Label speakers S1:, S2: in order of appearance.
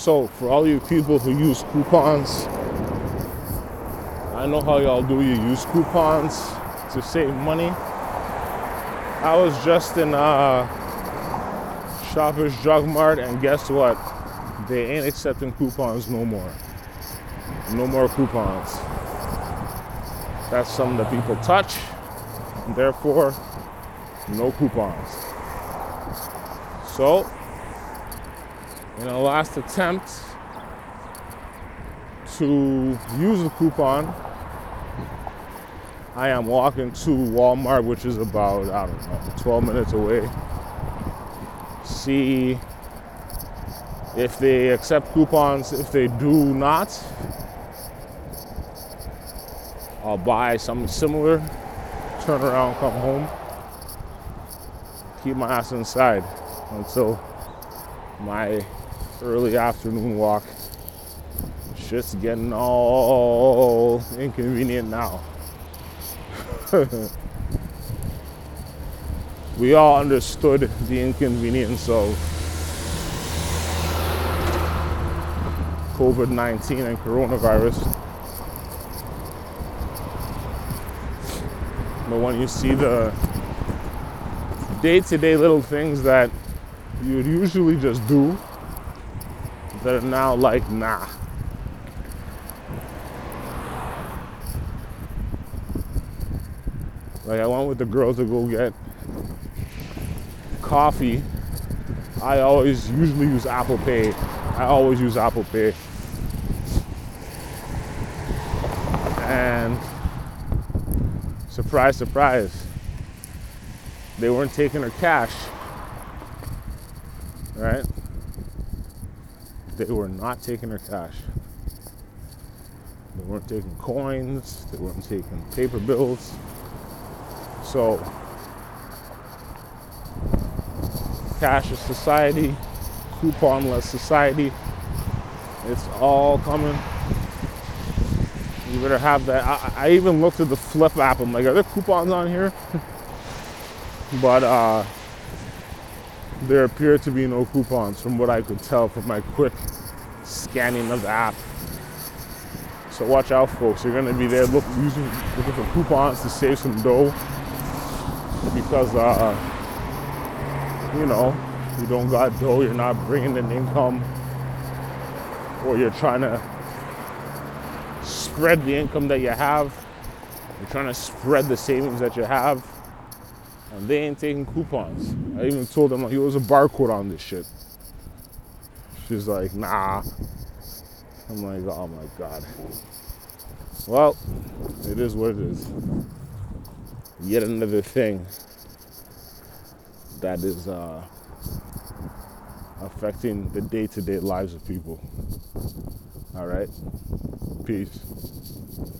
S1: So for all you people who use coupons, I know how y'all do. You use coupons to save money. I was just in Shoppers Drug Mart, and guess what? They ain't accepting coupons no more. No more coupons. That's something that people touch, and therefore, no coupons. So, in a last attempt to use a coupon, I am walking to Walmart, which is about, 12 minutes away. See if they accept coupons. If they do not, I'll buy something similar, turn around, come home, keep my ass inside until my early afternoon walk. It's just getting all inconvenient now. We all understood the inconvenience of COVID-19 and coronavirus. But when you see the day-to-day little things that you would usually just do, that are now like, nah. Like, I went with the girls to go get coffee. I usually use Apple Pay. I always use Apple Pay. And surprise, surprise, they weren't taking her cash, right? They were not taking her cash. They weren't taking coins. They weren't taking paper bills. So, cashless society, coupon-less society, it's all coming. You better have that. I even looked at the Flip app. I'm like, are there coupons on here? But there appear to be no coupons from what I could tell from my quick scanning of the app. So watch out, folks. You're gonna be there looking for coupons to save some dough because you don't got dough. You're not bringing in income, or you're trying to spread the income that you have. You're trying to spread the savings that you have, and they ain't taking coupons. I even told them, like, there was a barcode on this shit. She's like, nah. I'm like, oh my God. Well, it is what it is. Yet another thing that is affecting the day-to-day lives of people. All right? Peace.